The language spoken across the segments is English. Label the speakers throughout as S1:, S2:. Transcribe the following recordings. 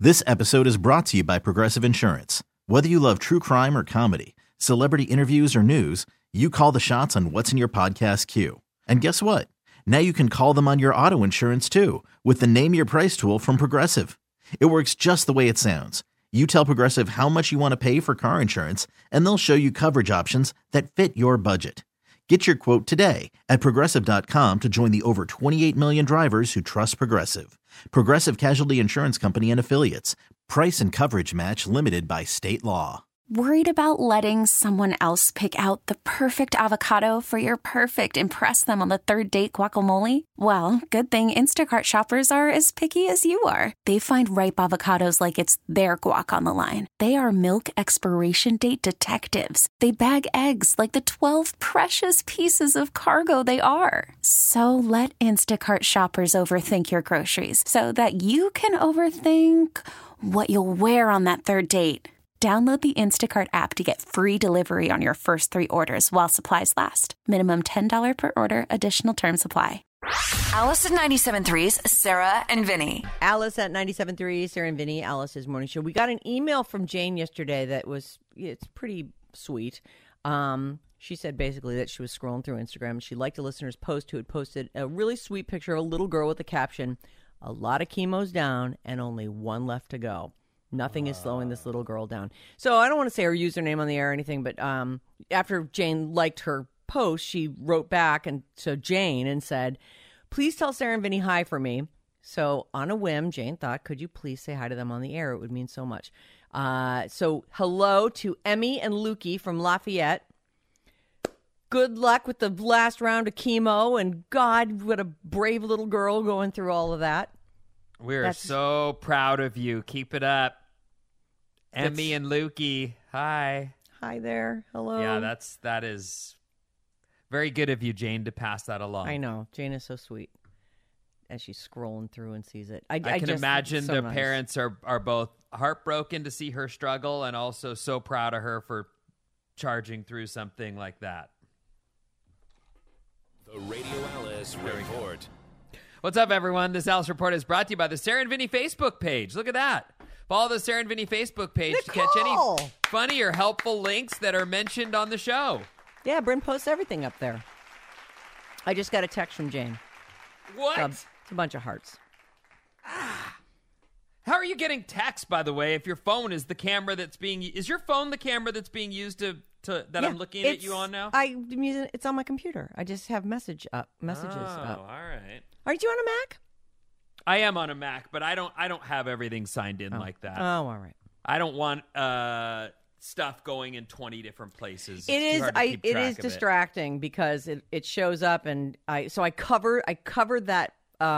S1: This episode is brought to you by Progressive Insurance. Whether you love true crime or comedy, celebrity interviews or news, you call the shots on what's in your podcast queue. And guess what? Now you can call them on your auto insurance too with the Name Your Price tool from Progressive. It works just the way it sounds. You tell Progressive how much you want to pay for car insurance, and they'll show you coverage options that fit your budget. Get your quote today at Progressive.com to join the over 28 million drivers who trust Progressive. Progressive Casualty Insurance Company and Affiliates. Price and coverage match limited by state law.
S2: Worried about letting someone else pick out the perfect avocado for your perfect impress them on the third date guacamole? Well, good thing Instacart shoppers are as picky as you are. They find ripe avocados like it's their guac on the line. They are milk expiration date detectives. They bag eggs like the 12 precious pieces of cargo they are. So let Instacart shoppers overthink your groceries so that you can overthink what you'll wear on that third date. Download the Instacart app to get free delivery on your first 3 orders while supplies last. Minimum $10 per order. Additional terms apply.
S3: Alice at 97.3's Sarah and Vinny.
S4: Alice at 97.3, Sarah and Vinny, Alice's morning show. We got an email from Jane yesterday that it's pretty sweet. She said basically that she was scrolling through Instagram. She liked a listener's post who had posted a really sweet picture of a little girl with the caption, "A lot of chemo's down and only one left to go. Nothing is slowing this little girl down." So I don't want to say her username on the air or anything, but after Jane liked her post, she wrote back and said, "Please tell Sarah and Vinny hi for me." So on a whim, Jane thought, could you please say hi to them on the air? It would mean so much. So hello to Emmy and Lukey from Lafayette. Good luck with the last round of chemo, and God, what a brave little girl going through all of that.
S5: We're so proud of you. Keep it up. Emmy and Lukey, hi.
S4: Hi there. Hello.
S5: Yeah, that is very good of you, Jane, to pass that along.
S4: I know. Jane is so sweet as she's scrolling through and sees it.
S5: I can imagine their parents are both heartbroken to see her struggle and also so proud of her for charging through something like that.
S6: The Radio Alice Report.
S5: What's up, everyone? This Alice Report is brought to you by the Sarah and Vinny Facebook page. Look at that. Follow the Sarah and Vinny Facebook page to catch any funny or helpful links that are mentioned on the show.
S4: Yeah, Bryn posts everything up there. I just got a text from Jane.
S5: What?
S4: It's a bunch of hearts.
S5: How are you getting text, by the way, if your phone is the camera that's being... Is your phone the camera that's being used I'm looking at you on now?
S4: I'm using it's on my computer. I just have messages up.
S5: Oh, all right.
S4: Aren't you on a Mac?
S5: I am on a Mac, but I don't have everything signed in like that.
S4: Oh, all right.
S5: I don't want stuff going in 20 different places.
S4: It is distracting because it shows up and I covered that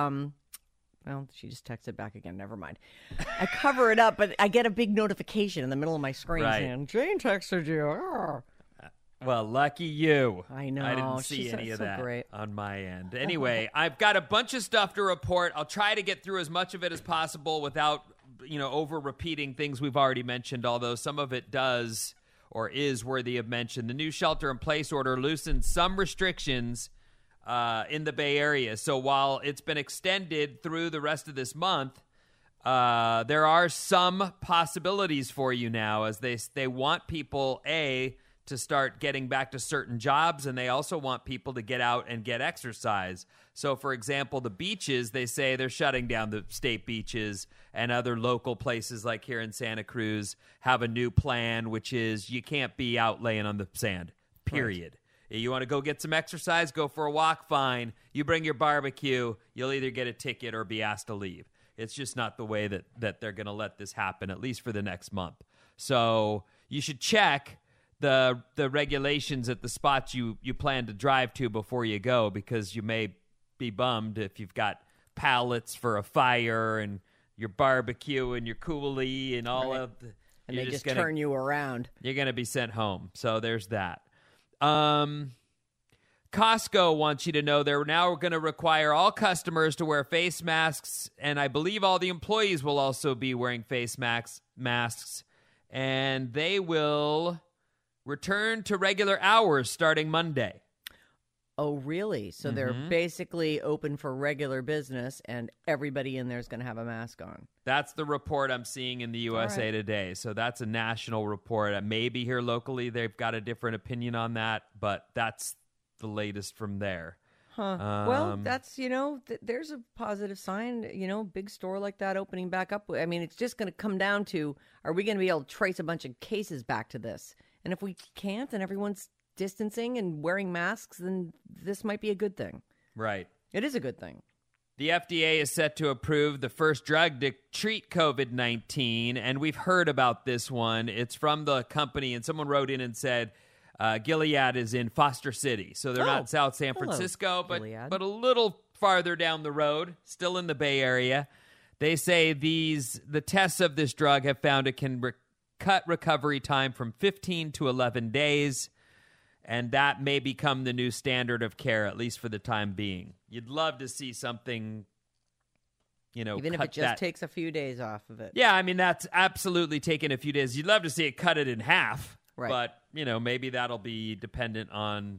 S4: well, she just texted back again. Never mind. I cover it up, but I get a big notification in the middle of my screen saying, "Jane texted you." Arr.
S5: Well, lucky you.
S4: I know.
S5: I didn't see any of that
S4: great.
S5: on my end. Anyway, I've got a bunch of stuff to report. I'll try to get through as much of it as possible without, over repeating things we've already mentioned, although some of it does or is worthy of mention. The new shelter-in-place order loosened some restrictions in the Bay Area. So while it's been extended through the rest of this month, there are some possibilities for you now as they want people, to start getting back to certain jobs, and they also want people to get out and get exercise. So, for example, the beaches, they say they're shutting down the state beaches, and other local places like here in Santa Cruz have a new plan, which is you can't be out laying on the sand, period. Right. You want to go get some exercise, go for a walk, fine. You bring your barbecue, you'll either get a ticket or be asked to leave. It's just not the way that they're going to let this happen, at least for the next month. So you should check the regulations at the spots you plan to drive to before you go, because you may be bummed if you've got pallets for a fire and your barbecue and your coulis and all of the...
S4: And they just turn you around.
S5: You're going to be sent home. So there's that. Costco wants you to know they're now going to require all customers to wear face masks, and I believe all the employees will also be wearing face masks, and they will return to regular hours starting Monday.
S4: Oh, really? So they're basically open for regular business, and everybody in there is going to have a mask on.
S5: That's the report I'm seeing in the USA Today. So that's a national report. Maybe here locally they've got a different opinion on that, but that's the latest from there.
S4: Well, that's, there's a positive sign, big store like that opening back up. I mean, it's just going to come down to, are we going to be able to trace a bunch of cases back to this? And if we can't, and everyone's distancing and wearing masks, then this might be a good thing.
S5: Right.
S4: It is a good thing.
S5: The FDA is set to approve the first drug to treat COVID-19, and we've heard about this one. It's from the company, and someone wrote in and said Gilead is in Foster City. So they're not South San Francisco, but a little farther down the road, still in the Bay Area. They say the tests of this drug have found it can cut recovery time from 15 to 11 days. And that may become the new standard of care, at least for the time being. You'd love to see something,
S4: even if it just takes a few days off of it.
S5: Yeah, I mean, that's absolutely taking a few days. You'd love to see it cut it in half.
S4: Right.
S5: But, maybe that'll be dependent on,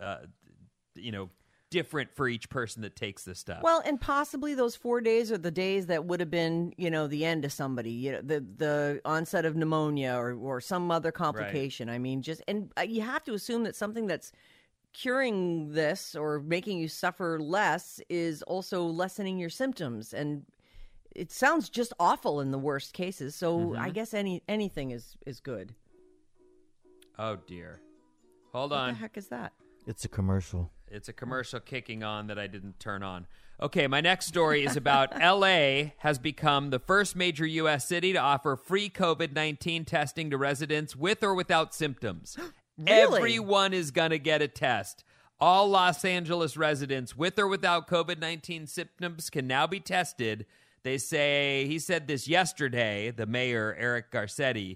S5: different for each person that takes this stuff.
S4: Well, and possibly those 4 days are the days that would have been, the end of somebody, the onset of pneumonia or some other complication. Right. I mean, you have to assume that something that's curing this or making you suffer less is also lessening your symptoms. And it sounds just awful in the worst cases. So I guess anything is good.
S5: Oh, dear. Hold on.
S4: What the heck is that?
S7: It's a commercial.
S5: It's a commercial kicking on that I didn't turn on. Okay, my next story is about L.A. has become the first major U.S. city to offer free COVID-19 testing to residents with or without symptoms.
S4: Really?
S5: Everyone is going to get a test. All Los Angeles residents with or without COVID-19 symptoms can now be tested. They say, he said this yesterday, the mayor, Eric Garcetti.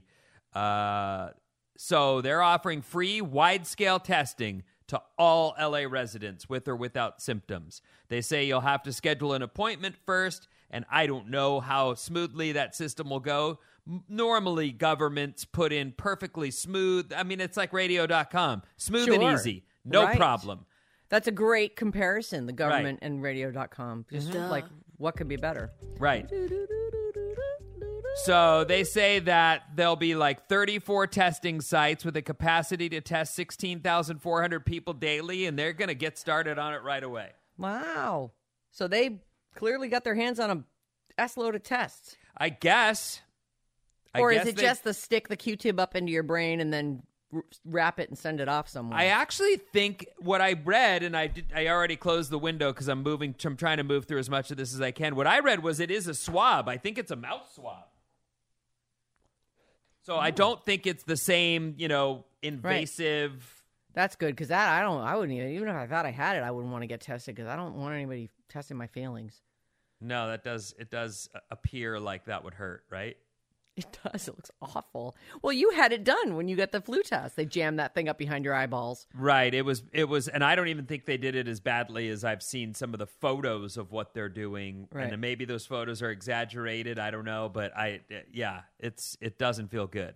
S5: So they're offering free wide-scale testing to all LA residents with or without symptoms. They say you'll have to schedule an appointment first, and I don't know how smoothly that system will go. Normally, governments put in perfectly smooth. I mean, it's like radio.com. Smooth and easy. No problem.
S4: That's a great comparison, the government and radio.com. Just like, what could be better?
S5: Right. So they say that there'll be like 34 testing sites with a capacity to test 16,400 people daily, and they're going to get started on it right away.
S4: Wow. So they clearly got their hands on a S-load of tests.
S5: I guess.
S4: Or is it just stick the Q-tip up into your brain and then wrap it and send it off somewhere?
S5: I actually think what I read, and I already closed the window because I'm trying to move through as much of this as I can. What I read was it is a swab. I think it's a mouth swab. So I don't think it's the same, invasive.
S4: Right. That's good because I wouldn't even if I thought I had it, I wouldn't want to get tested because I don't want anybody testing my feelings.
S5: No, it does appear like that would hurt, right?
S4: It does. It looks awful. Well, you had it done when you got the flu test. They jammed that thing up behind your eyeballs.
S5: Right. It was, and I don't even think they did it as badly as I've seen some of the photos of what they're doing. Right. And maybe those photos are exaggerated. I don't know, but it doesn't feel good.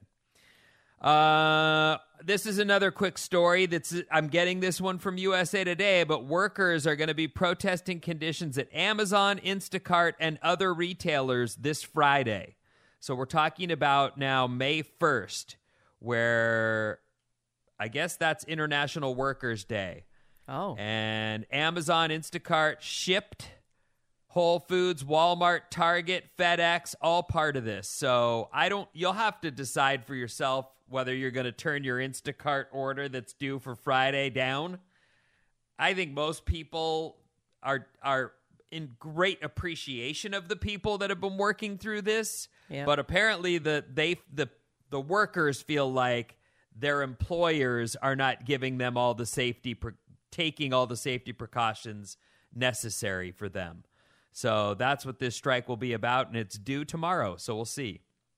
S5: This is another quick story. I'm getting this one from USA Today, but workers are going to be protesting conditions at Amazon, Instacart, and other retailers this Friday. So we're talking about now May 1st, where I guess that's International Workers' Day.
S4: Oh.
S5: And Amazon, Instacart, Shipt, Whole Foods, Walmart, Target, FedEx, all part of this. So you'll have to decide for yourself whether you're going to turn your Instacart order that's due for Friday down. I think most people are in great appreciation of the people that have been working through this. Yeah. But apparently the workers feel like their employers are not giving them all the taking all the safety precautions necessary for them. So that's what this strike will be about, and it's due tomorrow. So we'll see.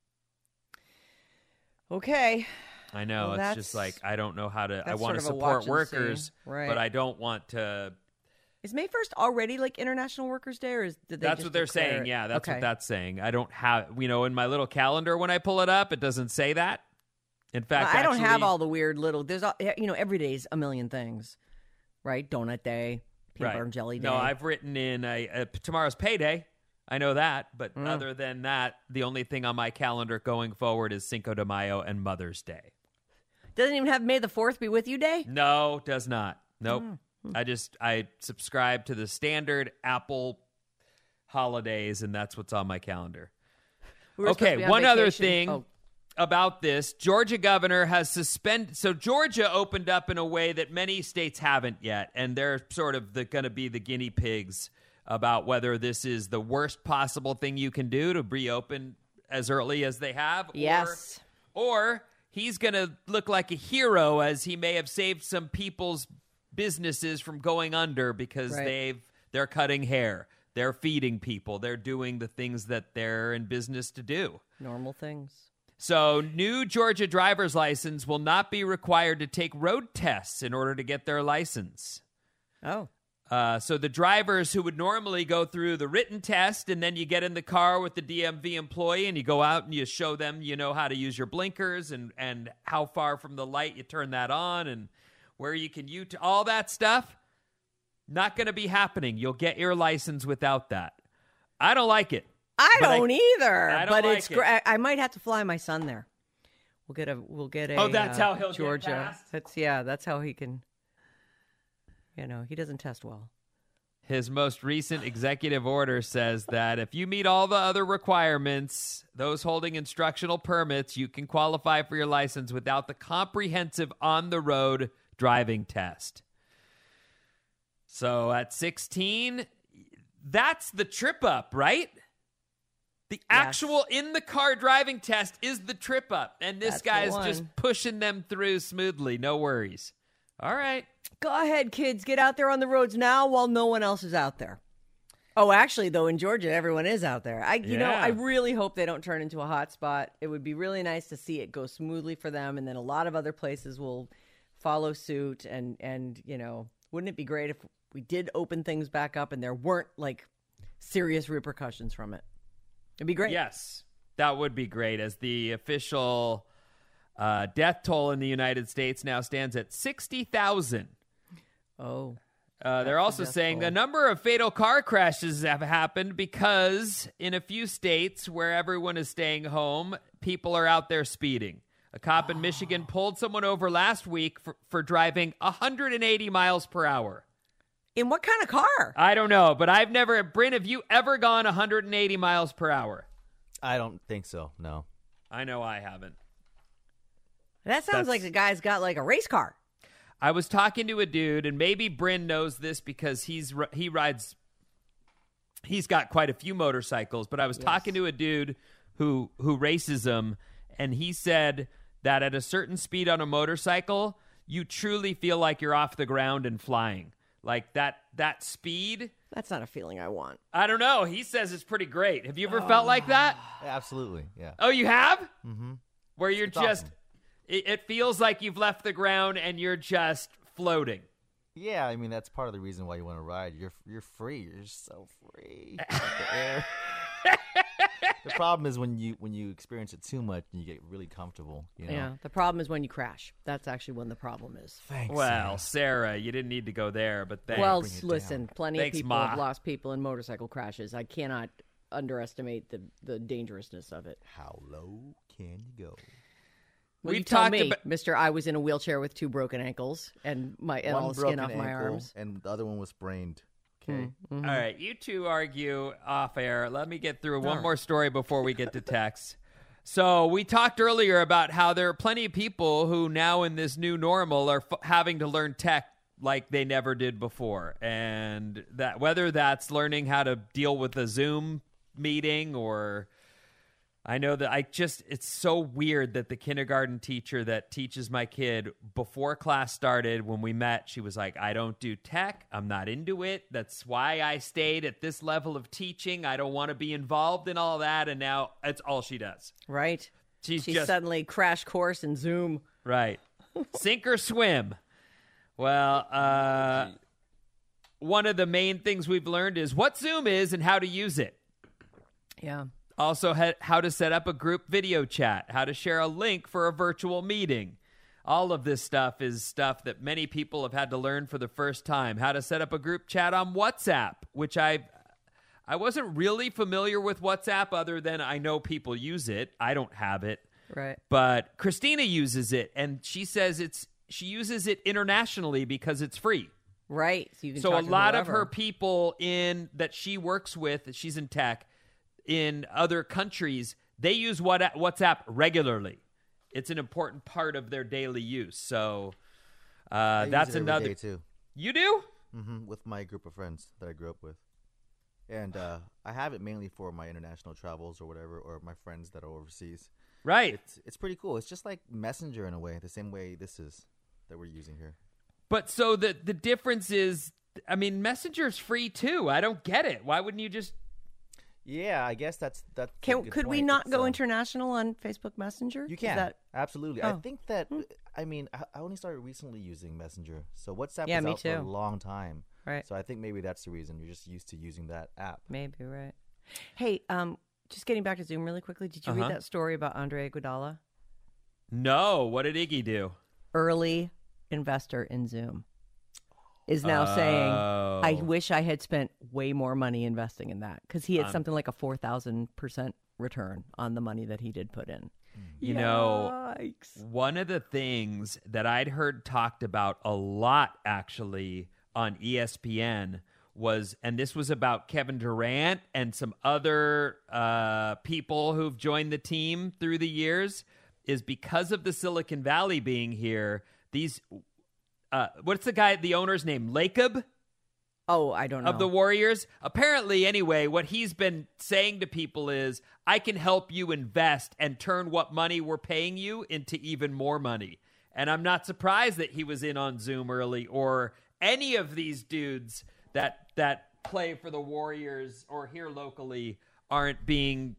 S4: Okay.
S5: I know. Well, it's just like, I don't know how to, I want to support workers, right, but I don't want to.
S4: Is May 1st already like International Workers' Day, or did they
S5: That's
S4: just
S5: what they're
S4: declare
S5: saying.
S4: it?
S5: Yeah, that's what that's saying. I don't have, in my little calendar when I pull it up, it doesn't say that. In fact,
S4: I don't have all the weird little, there's, every day's a million things. right? Donut day, peanut butter and jelly day.
S5: No, I've written in tomorrow's payday. I know that, but other than that, the only thing on my calendar going forward is Cinco de Mayo and Mother's Day.
S4: Doesn't even have May the 4th be with you day?
S5: No, does not. Nope. I subscribe to the standard Apple holidays, and that's what's on my calendar. Okay, one other thing about this. Georgia governor has suspended. So Georgia opened up in a way that many states haven't yet, and they're sort of going to be the guinea pigs about whether this is the worst possible thing you can do to reopen as early as they have.
S4: Yes.
S5: Or he's going to look like a hero as he may have saved some people's businesses from going under because they're cutting hair. They're feeding people. They're doing the things that they're in business to do.
S4: Normal things.
S5: So new Georgia driver's license will not be required to take road tests in order to get their license.
S4: Oh.
S5: So the drivers who would normally go through the written test and then you get in the car with the DMV employee and you go out and you show them, you know, how to use your blinkers and how far from the light you turn that on and where you can all that stuff, not going to be happening. You'll get your license without that. I don't like it.
S4: I don't either.
S5: I don't
S4: but
S5: like
S4: it's
S5: it.
S4: great. I might have to fly my son there. We'll get a.
S5: Oh, that's how he'll
S4: Georgia.
S5: get past?
S4: That's how he can. You know, he doesn't test well.
S5: His most recent executive order says that if you meet all the other requirements, those holding instructional permits, you can qualify for your license without the comprehensive on-the-road driving test. So at 16, that's the trip up, right? The actual in-the-car driving test is the trip up, and this guy's just pushing them through smoothly. No worries. All right.
S4: Go ahead, kids. Get out there on the roads now while no one else is out there. Oh, actually, though, in Georgia, everyone is out there. I really hope they don't turn into a hot spot. It would be really nice to see it go smoothly for them, and then a lot of other places will follow suit. And you know, wouldn't it be great if we did open things back up and there weren't, like, serious repercussions from it? It'd be great.
S5: Yes, that would be great. As the official death toll in the United States now stands at 60,000.
S4: Oh.
S5: They're also saying a number of fatal car crashes have happened because in a few states where everyone is staying home, people are out there speeding. A cop in Michigan pulled someone over last week for driving 180 miles per hour.
S4: In what kind of car?
S5: I don't know, but Bryn, have you ever gone 180 miles per hour?
S7: I don't think so, no.
S5: I know I haven't.
S4: That sounds like the guy's got like a race car.
S5: I was talking to a dude, and maybe Bryn knows this because he's got quite a few motorcycles, but I was talking to a dude who races them, and he said that at a certain speed on a motorcycle, you truly feel like you're off the ground and flying. Like that speed.
S4: That's not a feeling I want.
S5: I don't know. He says it's pretty great. Have you ever felt like that?
S7: Absolutely, yeah.
S5: Oh, you have?
S7: Mm-hmm.
S5: Where you're
S7: It's
S5: just,
S7: awesome.
S5: it feels like you've left the ground and you're just floating.
S7: Yeah, I mean, that's part of the reason why you want to ride. You're free. You're just so free. The air. The problem is when you experience it too much and you get really comfortable. You know?
S4: Yeah, the problem is when you crash. That's actually when the problem is.
S7: Thanks.
S5: Well, Sarah, you didn't need to go there, but thanks.
S4: Well,
S7: bring it
S4: listen, plenty
S5: Thanks,
S4: of people
S5: Ma.
S4: have lost people in motorcycle crashes. I cannot underestimate the dangerousness of it.
S7: How low can you go?
S4: Well,
S5: We've
S4: you tell
S5: talked
S4: me,
S5: about-
S4: Mister, I was in a wheelchair with 2 broken ankles and all the skin off my arms.
S7: and the other one was sprained. Okay.
S5: All right, you two argue off air. Let me get through one more story before we get to text. So we talked earlier about how there are plenty of people who now in this new normal are having to learn tech like they never did before. And that whether that's learning how to deal with a Zoom meeting or I know that it's so weird that the kindergarten teacher that teaches my kid before class started, when we met, she was like, I don't do tech. I'm not into it. That's why I stayed at this level of teaching. I don't want to be involved in all that. And now it's all she does.
S4: Right.
S5: She's
S4: She's
S5: just
S4: suddenly crash course in Zoom.
S5: right. Sink or swim. Well, one of the main things we've learned is what Zoom is and how to use it.
S4: Yeah.
S5: Also, how to set up a group video chat, how to share a link for a virtual meeting. all of this stuff is stuff that many people have had to learn for the first time. How to set up a group chat on WhatsApp, which I wasn't really familiar with WhatsApp other than I know people use it. I don't have it.
S4: Right.
S5: But Christina uses it, and she says she uses it internationally because it's free.
S4: Right. So you can
S5: So
S4: talk
S5: a
S4: to
S5: lot of
S4: whoever.
S5: her people that she works with, she's in tech, in other countries, they use WhatsApp regularly. It's an important part of their daily use. So
S7: I
S5: that's
S7: use it every
S5: another.
S7: day, too.
S5: You do?
S7: With my group of friends that I grew up with. And I have it mainly for my international travels or whatever, or my friends that are overseas.
S5: Right.
S7: It's pretty cool. It's just like Messenger in a way, the same way this is that we're using here.
S5: But so the difference is, I mean, Messenger's free too. I don't get it. Why wouldn't you just?
S7: Yeah, I guess that's a good
S4: Could we
S7: point.
S4: not
S7: It's,
S4: go international on Facebook Messenger?
S7: You
S4: Is
S7: can.
S4: that-
S7: Absolutely.
S4: Oh.
S7: I think that, I mean, I only started recently using Messenger. So WhatsApp
S4: Yeah,
S7: was
S4: me
S7: out for a
S4: too.
S7: long time.
S4: Right.
S7: So I think maybe that's the reason. You're just used to using that app.
S4: Maybe, right. Hey, just getting back to Zoom really quickly. Did you read that story about Andre Iguodala?
S5: No. What did Iggy do?
S4: Early investor in Zoom is now saying, I wish I had spent way more money investing in that, because he had something like a 4,000% return on the money that he did put in.
S5: You know,
S4: Yikes.
S5: one of the things that I'd heard talked about a lot actually on ESPN was, and this was about Kevin Durant and some other people who've joined the team through the years, is because of the Silicon Valley being here, these, what's the owner's name? Lacob?
S4: Oh, I don't know.
S5: Of the Warriors. Apparently, anyway, what he's been saying to people is, I can help you invest and turn what money we're paying you into even more money. And I'm not surprised that he was in on Zoom early, or any of these dudes that play for the Warriors or here locally aren't being,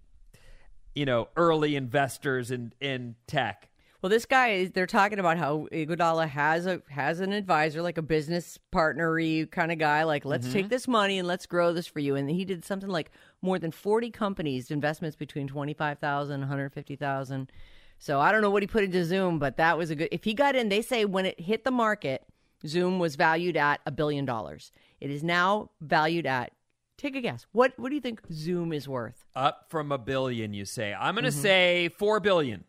S5: early investors in tech.
S4: Well, this guy, they're talking about how Iguodala has an advisor, like a business partner-y kind of guy, like, let's take this money and let's grow this for you. And he did something like more than 40 companies, investments between $25,000, $150,000. So I don't know what he put into Zoom, but that was if he got in, they say when it hit the market, Zoom was valued at $1 billion. It is now valued at, take a guess. What do you think Zoom is worth?
S5: Up from $1 billion, you say. I'm going to say $4 billion.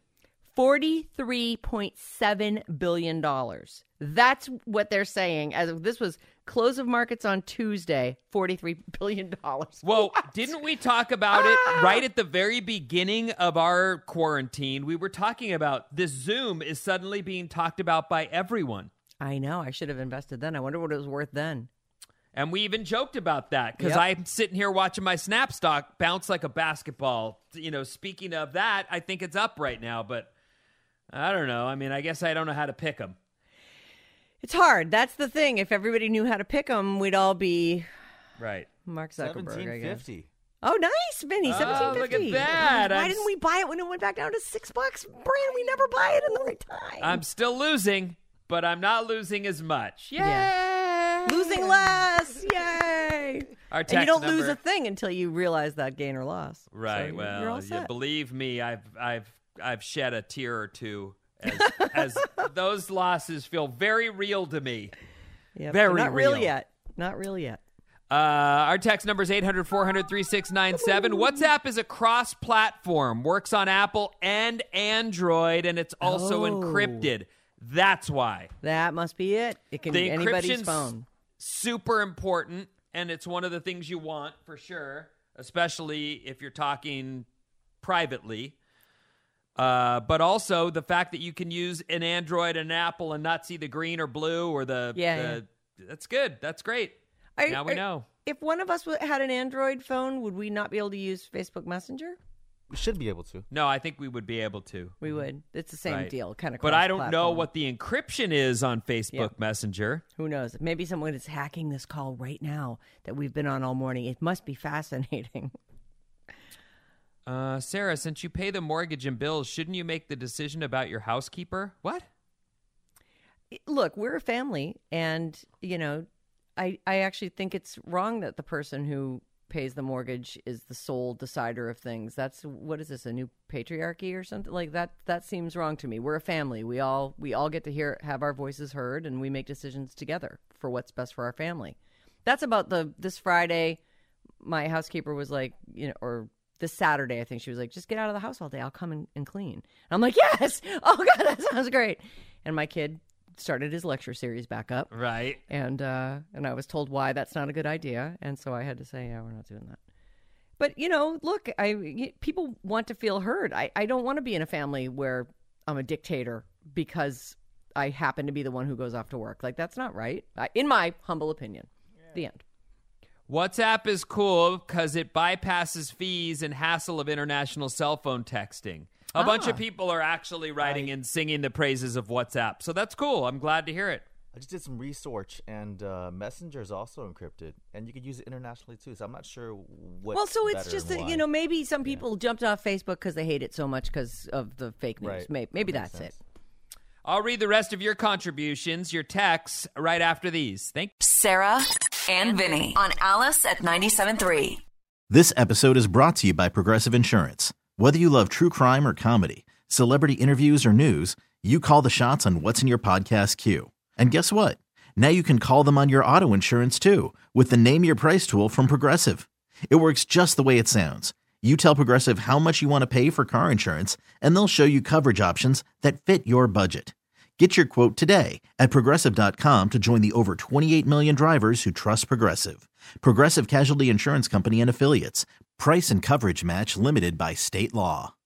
S4: $43.7 billion. That's what they're saying. As of, this was close of markets on Tuesday, $43 billion.
S5: Well, didn't we talk about it right at the very beginning of our quarantine? We were talking about this. Zoom is suddenly being talked about by everyone.
S4: I know. I should have invested then. I wonder what it was worth then.
S5: And we even joked about that, because
S4: Yep.
S5: I'm sitting here watching my Snap stock bounce like a basketball. Speaking of that, I think it's up right now, but I don't know. I mean, I guess I don't know how to pick them.
S4: It's hard. That's the thing. If everybody knew how to pick them, we'd all be
S5: Right.
S4: Mark Zuckerberg, I guess.
S7: $17.50.
S4: Oh, nice, Vinny. $17.50.
S5: look at that.
S4: Why didn't we buy it when it went back down to $6? Brian, we never buy it in the right time.
S5: I'm still losing, but I'm not losing as much. Yay!
S4: Yeah. Losing less. Yay.
S5: Our
S4: And you
S5: text
S4: don't lose
S5: number-
S4: a thing until you realize that gain or loss.
S5: Right.
S4: So
S5: well,
S4: you're all
S5: you
S4: set.
S5: believe me, I've shed a tear or two as those losses feel very real to me.
S4: Yep.
S5: very
S4: Not real
S5: real.
S4: yet. Not real yet.
S5: Our text number is 800-400-3697. WhatsApp is a cross-platform, works on Apple and Android, and it's also encrypted. That's why.
S4: That must be it. It can
S5: The
S4: be anybody's
S5: encryption's
S4: phone.
S5: super important, and it's one of the things you want for sure, especially if you're talking privately. But also the fact that you can use an Android and an Apple and not see the green or blue or that's good. That's great. Now we know.
S4: If one of us had an Android phone, would we not be able to use Facebook Messenger?
S7: We should be able to.
S5: No, I think we would be able to.
S4: We would. It's the same
S5: Right.
S4: deal, kind of.
S5: But I don't know what the encryption is on Facebook
S4: Yep.
S5: Messenger.
S4: Who knows? Maybe someone is hacking this call right now that we've been on all morning. It must be fascinating.
S5: Sarah, since you pay the mortgage and bills, shouldn't you make the decision about your housekeeper? What?
S4: Look, we're a family, and I actually think it's wrong that the person who pays the mortgage is the sole decider of things. That's, what is this, a new patriarchy or something like that? That seems wrong to me. We're a family. We all get to have our voices heard, and we make decisions together for what's best for our family. That's about this Friday. My housekeeper was like, or this Saturday, I think she was like, just get out of the house all day. I'll come and clean. And I'm like, yes. Oh God, that sounds great. And my kid started his lecture series back up.
S5: Right.
S4: And I was told why that's not a good idea. And so I had to say, yeah, we're not doing that. But, look, people want to feel heard. I don't want to be in a family where I'm a dictator because I happen to be the one who goes off to work. Like, that's not right, in my humble opinion. Yeah. The end.
S5: WhatsApp is cool because it bypasses fees and hassle of international cell phone texting. A bunch of people are actually writing and singing the praises of WhatsApp. So that's cool. I'm glad to hear it.
S7: I just did some research, and Messenger is also encrypted, and you could use it internationally too. So I'm not sure what.
S4: Well, so it's just that, maybe some people jumped off Facebook because they hate it so much because of the fake news.
S7: Right.
S4: Maybe that's
S7: sense.
S4: it.
S5: I'll read the rest of your contributions, your texts, right after these. Thank you.
S3: Sarah and Vinny on Alice at 97.3.
S1: This episode is brought to you by Progressive Insurance. Whether you love true crime or comedy, celebrity interviews or news, you call the shots on what's in your podcast queue. And guess what? Now you can call them on your auto insurance too with the Name Your Price tool from Progressive. It works just the way it sounds. You tell Progressive how much you want to pay for car insurance, and they'll show you coverage options that fit your budget. Get your quote today at Progressive.com to join the over 28 million drivers who trust Progressive. Progressive Casualty Insurance Company and Affiliates. Price and coverage match limited by state law.